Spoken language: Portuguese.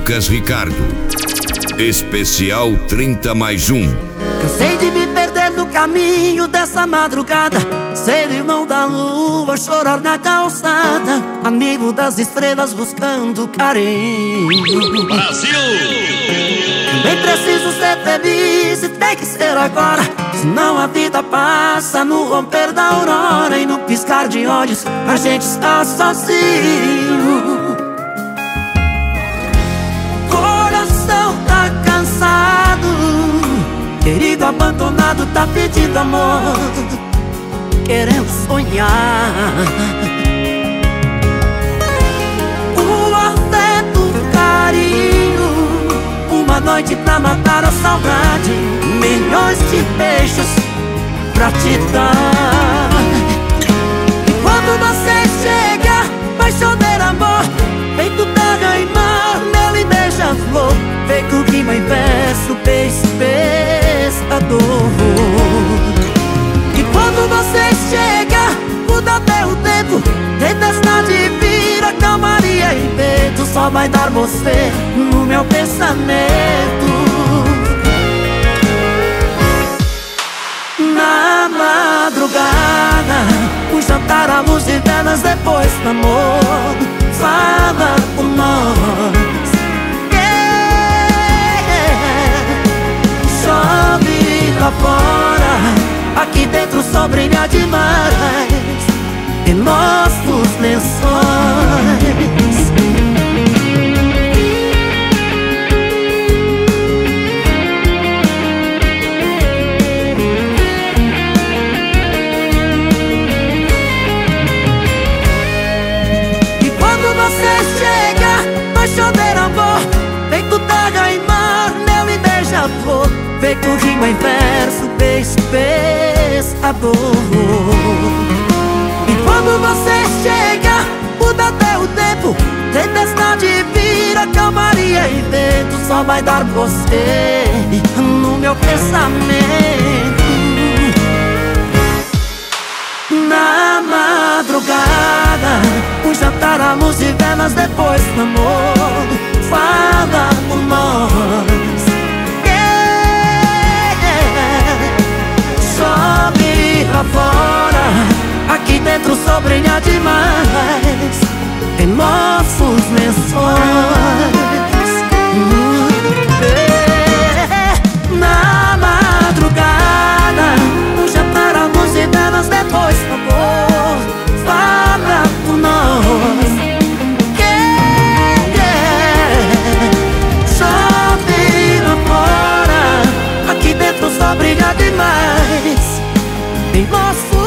Lucas Ricardo. Especial 30 mais 1. Cansei de me perder no caminho dessa madrugada, ser irmão da lua, chorar na calçada, amigo das estrelas buscando carinho. Brasil! Também preciso ser feliz e tem que ser agora, senão a vida passa no romper da aurora, e no piscar de olhos a gente está sozinho. Coração tá cansado, querido abandonado tá pedindo amor, querendo sonhar. O afeto, o carinho, uma noite pra matar a saudade, milhões de beijos pra te dar. E quando você chega, vai chover amor, feito terra e mar, mel e beija-flor, feito rima em verso, beijo, pescador. E quando você chega, muda até o tempo, tempestade vira calmaria e vento, só vai dar você no meu pensamento. Na madrugada, um jantar à luz de velas depois do amor, fala com nós. Chove lá fora, aqui dentro só brilha demais em nossos lençóis. E quando você chega, vai chover amor, feito terra e mar, mel e beija-flor, feito rima em verso, beijo, pescador. E quando você chega, muda até o tempo, tempestade vira calmaria e vento, só vai dar você no meu pensamento. Na madrugada, um jantar à luz de velas depois do amor, fala com nós. Chove lá fora, aqui dentro só brilha demais em nossos lençóis. Na madrugada, um jantar à luz de velas depois do amor, fala com nós. Chove lá fora, aqui dentro só brilha demais em nosso